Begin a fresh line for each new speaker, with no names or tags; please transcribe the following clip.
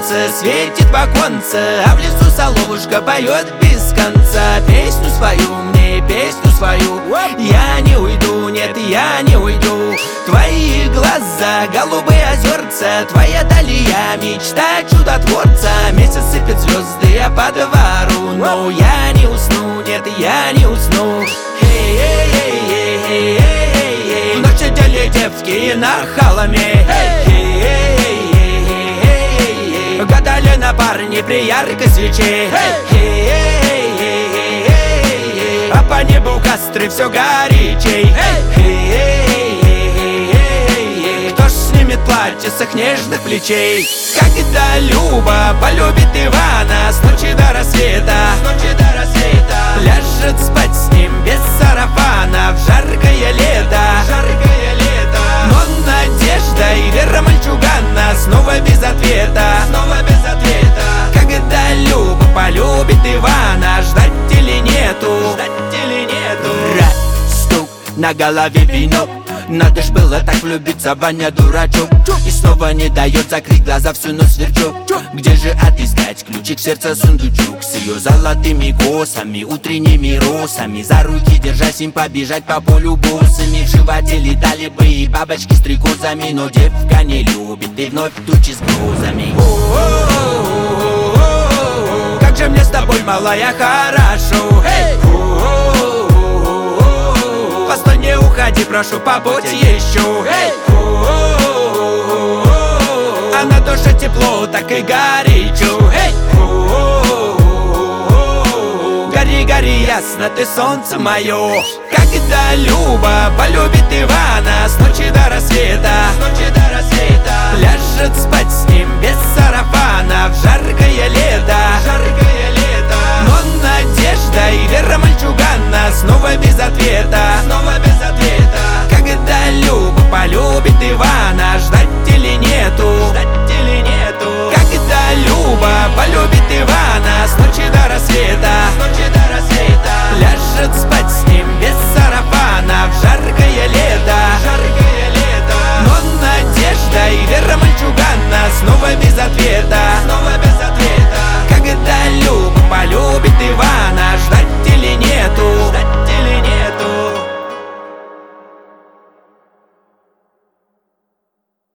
солнце светит в оконце, а в лесу соловушка поет без конца. Песню свою мне, песню свою. Я не уйду, нет, я не уйду. Твои глаза, голубые озерца, твоя далья, мечта чудотворца. Месяц сыпет звезды по двору, но я не усну, нет, я не усну. В ночь одели девки на холме, гадали на парне при яркой свече. А по небу костры все горячей. Кто ж снимет платье с их нежных плечей? Когда Люба полюбит Ивана с ночи до рассвета, ляжет спать с ним без сарафана в жаркое лето. Но надежда и вера мальчугана снова без ответа. Когда Люба полюбит Ивана, ждать или нету? Стук на голове вино. Надо ж было так влюбиться, Ваня дурачок. И снова не дает закрыть глаза, всю ночь сверчок. Где же отыскать ключик в сердце сундучок? С ее золотыми косами, утренними росами, за руки держась им побежать по полю босыми. В животе летали бы и бабочки с стрекозами, но девка не любит и вновь тучи с грозами. Как же мне с тобой, малая, хорошо. Постой, не уходи, прошу, побудь еще. А на душе тепло, так и горячо. Гори, гори ясно, ты солнце мое. Когда Люба полюбит Ивана с